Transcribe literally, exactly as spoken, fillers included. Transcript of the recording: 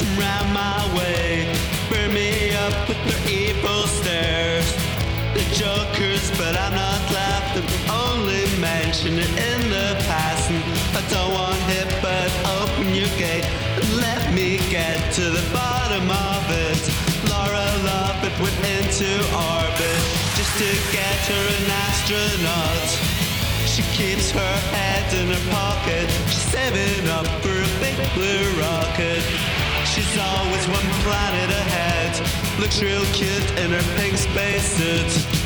come round my way, burn me up with their evil stares. The jokers, but I'm not laughing, only mention it in the past. And I don't want it, but open your gate and let me get to the bottom of it. Laura Lovett went into orbit just to get her an astronaut. She keeps her head in her pocket, she's saving up for a big blue rocket. She's always one planet ahead, looks real cute in her pink spacesuit.